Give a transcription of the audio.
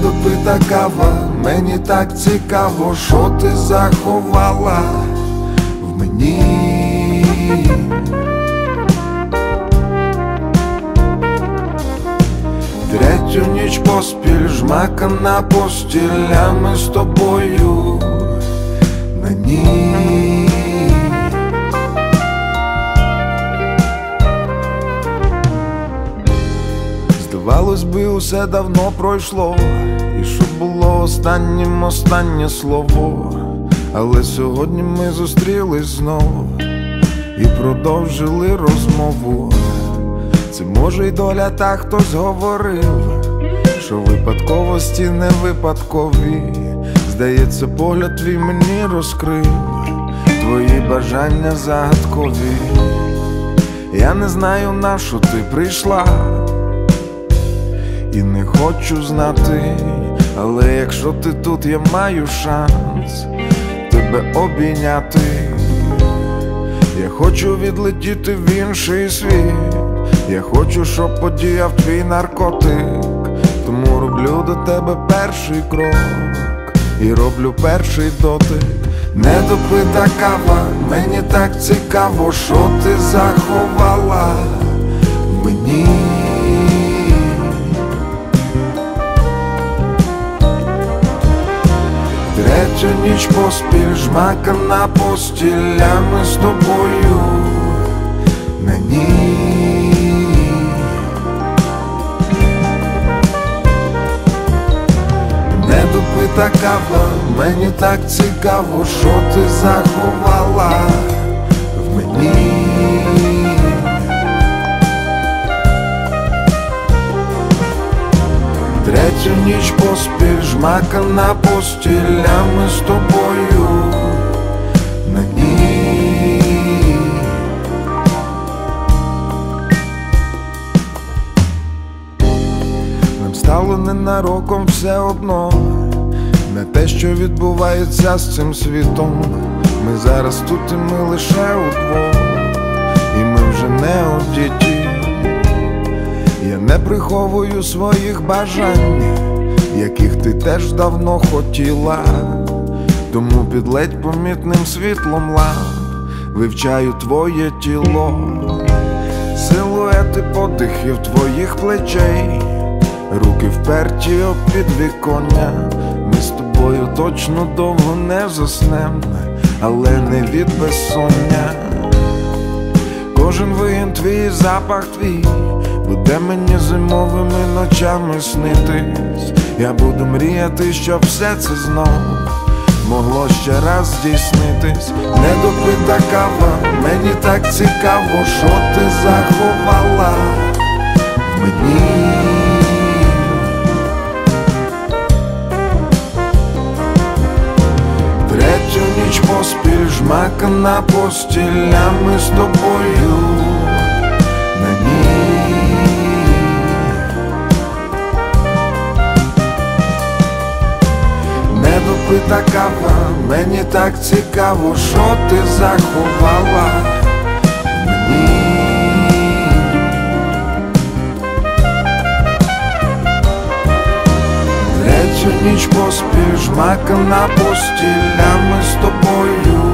недопита кава, мені так цікаво, що ти заховала в мені. Третю ніч поспіль жмакана постілями з тобою на ній. Здавалось би, усе давно пройшло, і щоб було останнім останнє слово. Але сьогодні ми зустрілись знову і продовжили розмову. Це може й доля, та хтось говорив, що випадковості не випадкові. Здається, погляд твій мені розкрив твої бажання загадкові. Я не знаю, на що ти прийшла, і не хочу знати, але якщо ти тут, я маю шанс тебе обійняти. Я хочу відлетіти в інший світ, я хочу, щоб подіяв твій наркотик. Тому роблю до тебе перший крок і роблю перший дотик. Недопита кава, мені так цікаво, що ти заховала в мені. Третю ніч поспіль жмакана постілями з тобою на ній. Недопита кава, мені так цікаво, що ти заховала в мені. Третю ніч поспіль жмакана постілями з тобою на ній. Нам стало ненароком все одно, не те, що відбувається з цим світом. Ми зараз тут і ми лише удвох, і ми вже не одіті. Я не приховую своїх бажань, яких ти теж давно хотіла. Тому під ледь помітним світлом ламп вивчаю твоє тіло, силуети подихів твоїх плечей, руки вперті об підвіконня. Ми з тобою точно довго не заснем, але не від безсоння. Кожен вигін твій, запах твій буде мені зимовими ночами снитись. Я буду мріяти, щоб все це знов могло ще раз здійснитись. Недопита кава, мені так цікаво, що ти заховала в мені. Третю ніч поспіль жмакана постілями з тобою на ній. Недопита кава, мені так цікаво, що ти заховала в мені. Третю ніч поспіль жмакана постілями з тобою